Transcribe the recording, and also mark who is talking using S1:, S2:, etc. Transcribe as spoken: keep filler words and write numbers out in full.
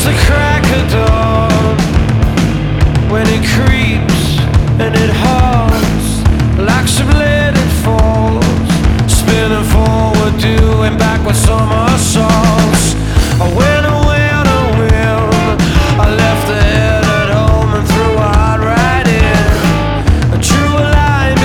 S1: the crack of dawn when it creeps and it hides.